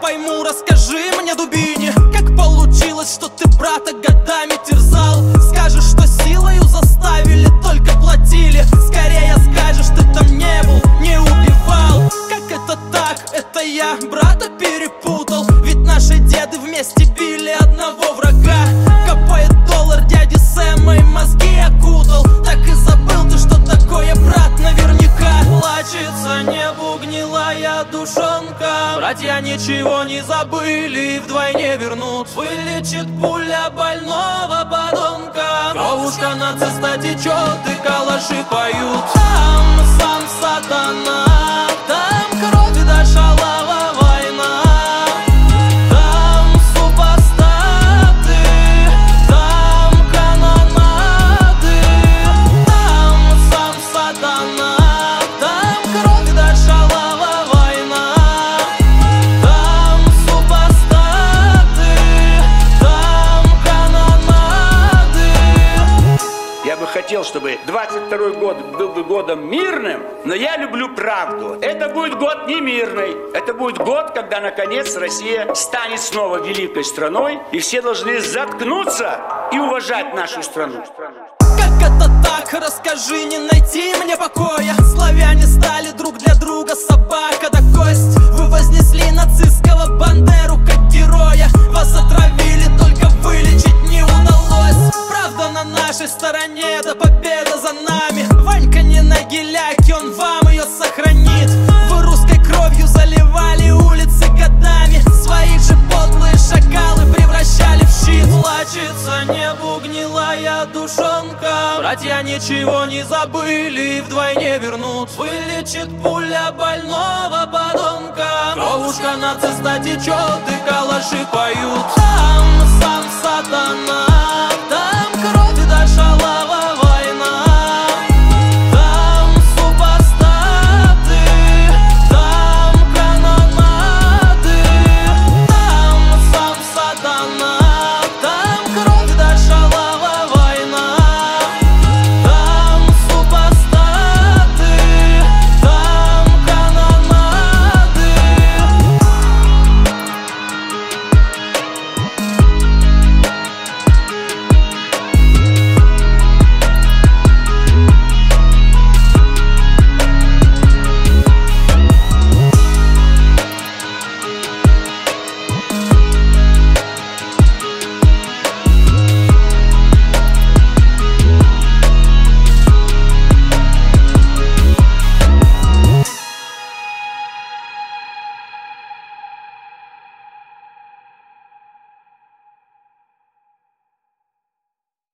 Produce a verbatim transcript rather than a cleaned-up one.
пойму, расскажи мне, дубине, как получилось, что ты брата годами терзал. Скажешь, что силою заставили, только платили. Скорее скажешь, ты там не был, не убивал. Как это так? Это я брата перепутал. Ведь наши деды вместе били одного врага. Копает доллар дяди Сэма и мозги окутал. Так и забыл ты, что такое брат наверняка. Плачется небу гнилая душонка. Братья ничего не забыли и вдвойне вернут. Вылечит пуля больного подонка. Кровушка нациста течет и калаши поют. Там сам сатана, там кровь и до шалава война. Там супостаты, там канонады. Там сам сатана, там кровь и до шалава война. Там супостаты, там канонады. Я бы хотел, чтобы двадцать второй год был бы годом мирным, но я люблю правду. Это будет год не мирный. Это будет год, когда, наконец, Россия станет снова великой страной, и все должны заткнуться и уважать нашу страну. Как это так? Расскажи, не найти мне покоя. Славяне стали друг для друга собака да кость. Вы вознесли нацистского Бандеру как героя. Вас отравили, только вылечить не удалось. Правда на нашей стороне, да победа за нами. Ванька не на геляке, он вам ее сохранит. Вы русской кровью заливали улицы годами. Своих же подлые шакалы превращали в щит. Плачется небу гнилая душонка. Братья ничего не забыли и вдвойне вернут. Вылечит пуля больного подонка. Кровушка нациста течет и калаши поют. Там сам сатана,